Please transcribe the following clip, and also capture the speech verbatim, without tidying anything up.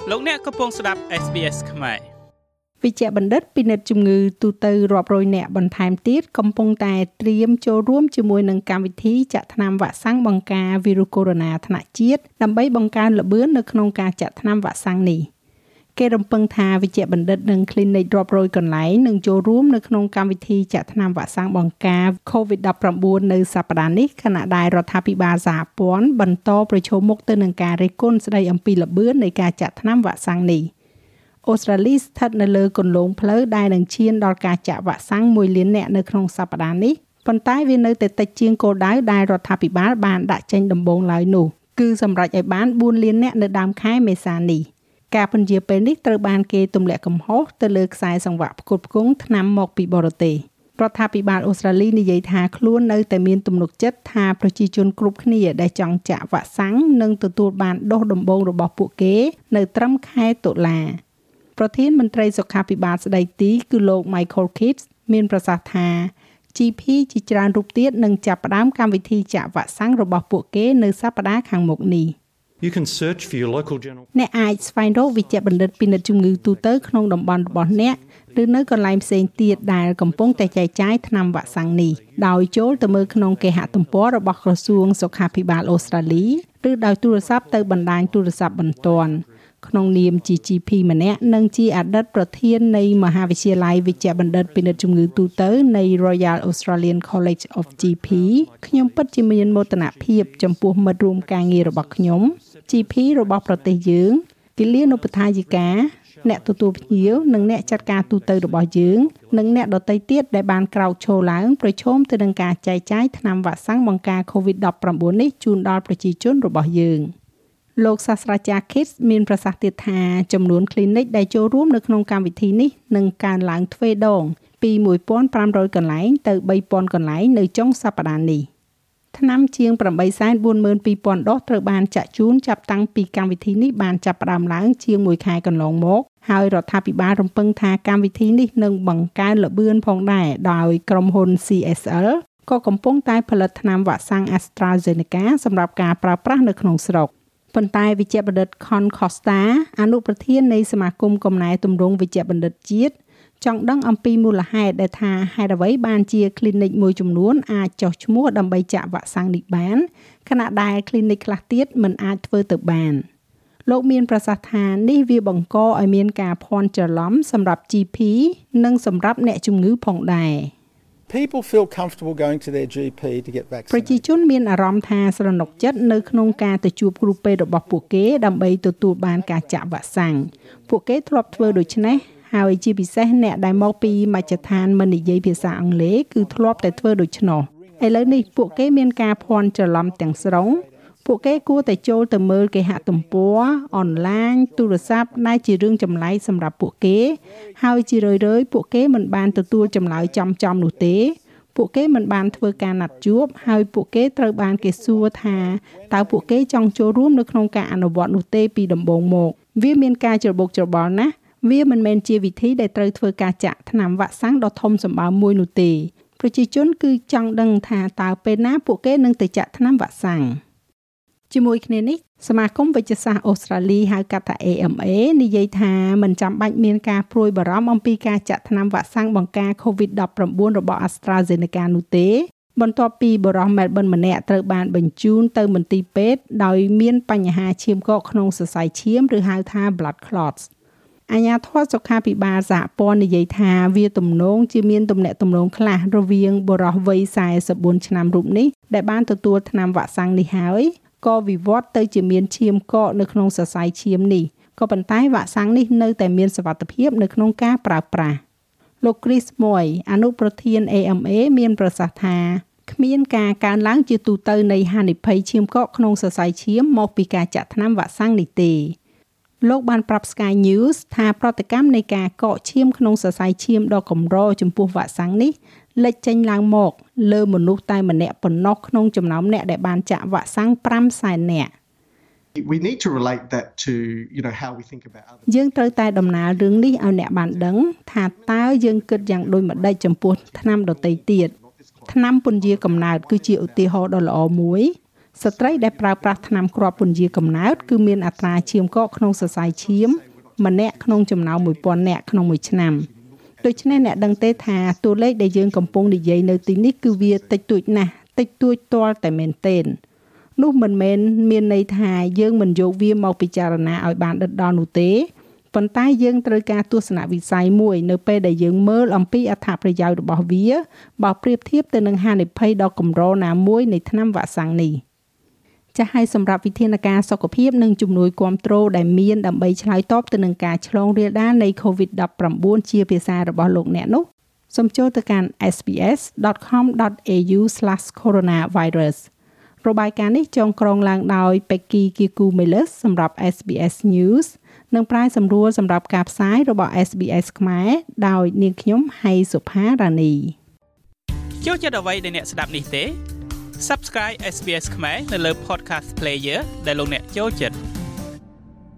លោកអ្នកកំពុងស្ដាប់ เอส บี เอส ខ្មែរវិជ្ជបណ្ឌិតពិនិត្យជំងឺទូទៅរាប់រយនាក់បន្ថែមទៀតកំពុងតែត្រៀមចូលរួមជាមួយនឹងកម្មវិធីចាក់ថ្នាំវ៉ាក់សាំងបង្ការវីរុសកូវីដ ថ្នាក់ជាតិដើម្បីបង្កើនល្បឿននៅក្នុងការចាក់ថ្នាំវ៉ាក់សាំងនេះគេរំពឹងថាវិជ្ជបណ្ឌិតនិង clinic រាប់រយកន្លែងនឹងចូលរួមនៅក្នុងកម្មវិធីចាក់ថ្នាំវ៉ាក់សាំងបង្ការ កូវីដ ដប់ប្រាំបួន នៅសប្តាហ៍នេះខណៈដែលរដ្ឋាភិបាលសហព័ន្ធបន្តប្រឈមមុខទៅនឹងការរិះគន់ស្ដីអំពីល្បឿននៃការចាក់ថ្នាំវ៉ាក់សាំងនេះអូស្ត្រាលីស្ថិតនៅលើគន្លងផ្លូវដែលនឹងឈានដល់ការចាក់វ៉ាក់សាំងមួយលាននាក់នៅក្នុងសប្តាហ៍នេះប៉ុន្តែវានៅតែតិចជាងគោលដៅដែលរដ្ឋាភិបាលបានដាក់ចេញដំបូងឡើយនោះគឺសម្រេចឲ្យបានបួនលាននាក់នៅដើមខែមេសានេះការពន្យាពេលនេះត្រូវបានគេទម្លាក់កំហុសទៅលើខ្សែសង្វាក់ផ្គត់ផ្គង់ថ្នាំមកពីបរទេសរដ្ឋាភិបាលអូស្ត្រាលីនិយាយថាខ្លួននៅតែមានទំនុកចិត្តថាប្រជាជនគ្រប់គ្នាដែលចង់ចាក់វ៉ាក់សាំងនឹងទទួលបានដូសដំបូងរបស់ពួកគេនៅត្រឹមខែតុលាប្រធានមន្ត្រីសុខាភិបាលស្ដីទីគឺលោក Michael Kidd មានប្រសាសន៍ថា ជី ភី ជាច្រើនរូបទៀតនឹងចាប់ផ្ដើមកម្មវិធីចាក់វ៉ាក់សាំងរបស់ពួកគេនៅសប្តាហ៍ខាងមុខនេះ You can search for your local general អ្នកអាចស្វែងរកវិជ្ជបណ្ឌិតពិនិត្យជំងឺទូទៅក្នុងតំបន់របស់អ្នកឬនៅកន្លែងផ្សេងទៀតដែលកំពុងតែចែកចាយថ្នាំវ៉ាក់សាំងនេះដោយចូលទៅមើលក្នុងគេហទំព័ររបស់ក្រសួងសុខាភិបាលអូស្ត្រាលីឬដោយទូរស័ព្ទទៅបណ្ដាញទូរស័ព្ទបន្ទាន់ក្នុងនាមជា ជី ភី ម្នាក់និងជាអតីតប្រធាននៃមហាវិទ្យាល័យវិជ្ជបណ្ឌិតពិនិត្យជំងឺទូទៅនៃ Royal Australian College of ជី ភី ខ្ញុំពិតជាមានមោទនភាពចំពោះមិត្តរួមការងាររបស់ខ្ញុំ ជី ភី របស់ប្រទេសយើងគិលានុបដ្ឋាយិកាអ្នកទទួលភ្ញៀវនិងអ្នកចាត់ការទូទៅរបស់យើងនិងអ្នកដទៃទៀតដែលបានក្រោកឈរឡើងប្រឈមទៅនឹងការចែកចាយថ្នាំវ៉ាក់សាំងបង្ការ កូវីដ ដប់ប្រាំបួន នេះជូនដល់ប្រជាជនរបស់យើងលោកសាស្ត្រាចារ្យ Kids មានប្រសាសន៍ទៀតថាចំនួន clinic ដែលចូលរួមនៅក្នុងកម្មវិធីនេះនឹងកើនឡើងទ្វេដងពីមួយពាន់ប្រាំរយកន្លែងទៅបីពាន់កន្លែងនៅចុងសប្តាហ៍នេះថ្នាំជាង ប្រាំបីសែនបួនម៉ឺនពីរពាន់ ដុសត្រូវបានចាក់ជូនចាប់តាំងពីកម្មវិធីនេះបានចាប់ផ្ដើមឡើងជាងមួយខែកន្លងមកហើយរដ្ឋាភិបាលរំពឹងថាកម្មវិធីនេះនឹងបង្កើនល្បឿនផងដែរដោយក្រុមហ៊ុន ซี เอส แอล ក៏កំពុងតែផលិតថ្នាំវ៉ាក់សាំង AstraZeneca សម្រាប់ការប្រើប្រាស់នៅក្នុងស្រុកប៉ុន្តែវិជ្ជបណ្ឌិត Con Costa អនុប្រធាននៃសមាគមកំណែទម្រង់វិជ្ជបណ្ឌិតជាតិចង់ដឹងអំពីមូលហេតុដែលថាហេតុអ្វីបានជា clinic មួយចំនួនអាចចុះឈ្មោះដើម្បីចាក់វ៉ាក់សាំងនេះបានខណៈដែល clinic ខ្លះទៀតមិនអាចធ្វើទៅបានលោកមានប្រសាសន៍ថានេះវាបង្កឲ្យមានការភ័ន្តច្រឡំសម្រាប់ ជី ភី និងសម្រាប់អ្នកជំងឺផងដែរ People feel comfortable going to their ជី ភី to get vaccinated. ប្រជាជនមានអារម្មណ៍ថាស្រណុកចិត្តនៅក្នុងការទៅជួបគ្រូពេទ្យរបស់ពួកគេដើម្បីទទួលបានការចាក់វ៉ាក់សាំងពួកគេធ្លាប់ធ្វើដូច្នេះហើយជាពិសេសអ្នកដែលមកពីមជ្ឈដ្ឋានមិននិយាយភាសាអង់គ្លេសគឺធ្លាប់តែធ្វើដូច្នោះឥឡូវនេះពួកគេមានការភ័ន្តច្រឡំទាំងស្រុងពួកគេគួរតែចូលទៅមើលគេហទំព័រអនឡាញទូរស័ព្ទដែលជារឿងចម្លែកសម្រាប់ពួកគេហើយជារឿយៗពួកគេមិនបានទទួលចម្លើយចំចំនោះទេពួកគេមិនបានធ្វើការណាត់ជួបហើយពួកគេត្រូវបានគេសួរថាតើពួកគេចង់ចូលរួមនៅក្នុងការអនុវត្តនោះទេពីដំបូងមកវាមានការច្របូកច្របល់ណាស់វាមិនមែនជាវិធីដែលត្រូវធ្វើការចាក់ថ្នាំវ៉ាក់សាំងដ៏ធំសម្បើមមួយនោះទេប្រជាជនគឺចង់ដឹងថាតើពេលណាពួកគេនឹងទៅចាក់ថ្នាំវ៉ាក់សាំងជាមួយគ្នានេះសមាគមវិទ្យាសាស្ត្រអូស្ត្រាលីហៅកាត់ថា เอ เอ็ม เอ និយាយថាមិនចាំបាច់មានការព្រួយបារម្ភអំពីការចាក់ថ្នាំវ៉ាក់សាំងបង្ការ កូវីដ ដប់ប្រាំបួន របស់ AstraZeneca នោះទេបន្ទាប់ពីបុរស Melbourne ម្នាក់ត្រូវបានបញ្ជូនទៅមន្ទីរពេទ្យដោយមានបញ្ហាឈាមកកក្នុងសរសៃឈាមឬហៅថា blood clots អាជ្ញាធរសុខាភិបាលសហព័ន្ធនិយាយថាវាទំនងជាមានទំនាក់ទំនងខ្លះរវាងបុរសវ័យសែសិបបួនឆ្នាំរូបនេះដែលបានទទួលថ្នាំវ៉ាក់សាំងនេះហើយក៏វិវត្តទៅជាមានឈាមកកនៅក្នុងសរសៃឈាមនេះក៏ប៉ុន្តែវ៉ាក់សាំងនេះនៅតែមានសុវត្ថិភាពនៅក្នុងការប្រើប្រាស់លោក Chris Moy អនុប្រធាន เอ เอ็ม เอ មានប្រសាសន៍ថាគ្មានការកើនឡើងជាទូទៅនៃហានិភ័យឈាមកកក្នុងសរសៃឈាមមកពីការចាក់ថ្នាំវ៉ាក់សាំងនេះទេលោកបានប្រាប់ Sky News ថាប្រតិកម្មនៃការកកឈាមក្នុងសរសៃឈាមដ៏កម្រចំពោះវ៉ាក់សាំងនេះលេចចេញឡើងមកលើមនុស្សតែម្នាក់ប៉ុណ្ណោះក្នុងចំណោមអ្នកដែលបានចាក់វ៉ាក់សាំងប្រាំសែននាក់ We need to relate that to you know how we think about others. យើងត្រូវតែដំណើររឿងនេះឲ្យអ្នកបានដឹងថាតើយើងគិតយ៉ាងដូចម្តេចចំពោះថ្នាំដទៃទៀតថ្នាំពន្យាកំណើតគឺជាឧទាហរណ៍ដ៏ល្អមួយស្ត្រីដែលប្រើប្រាស់ថ្នាំគ្រាប់ពន្យាកំណើតគឺមានអត្រាឈាមកកក្នុងសរសៃឈាមម្នាក់ក្នុងចំណោមមួយពាន់នាក់ក្នុងមួយឆ្នាំដូច្នេះអ្នកដឹងទេថាតួលេខដែលយើងកំពុងនិយាយនៅទីនេះគឺវាតិចតួចណាស់តិចតួចទាល់តែមែនទែននោះមិនមែនមានន័យថាយើងមិនយកវាមកពិចារណាឲ្យបានដិតដល់នោះទេប៉ុន្តែយើងត្រូវការទស្សនវិស័យមួយនៅពេលដែលយើងមើលអំពីអត្ថប្រយោជន៍របស់វាបើប្រៀបធៀបទៅនឹងហានិភ័យដ៏កម្រណាមួយនៃថ្នាំវ៉ាក់សាំងនេះចាស់ឲ្យសម្រាប់វិធានការសុខភាពនិងជំនួយគាំទ្រដែលមានដើម្បីឆ្លើយតបទៅនឹងការឆ្លងរាលដាលនៃ COVID ដប់ប្រាំបួន ជាភាសារបស់លោកអ្នកនោះសូមចូលទៅកាន់ s b s dot com dot a u slash coronavirus របាយការណ៍នេះចងក្រងឡើងដោយ Becky Kikumeles សម្រាប់ étប៊ី ét News និងប្រាយសម្រួលសម្រាប់ការផ្សាយរបស់ étប៊ី ét ខ្មែរដោយនាងខ្ញុំហៃសុផារ៉ានីចូលចិត្តអ្វីដែលអ្នកស្ដាប់នេះទេ Subscribe เอส บี เอส ខ្មែរនៅលើ Podcast Player ដែលលោកអ្នកចូលចិត្ត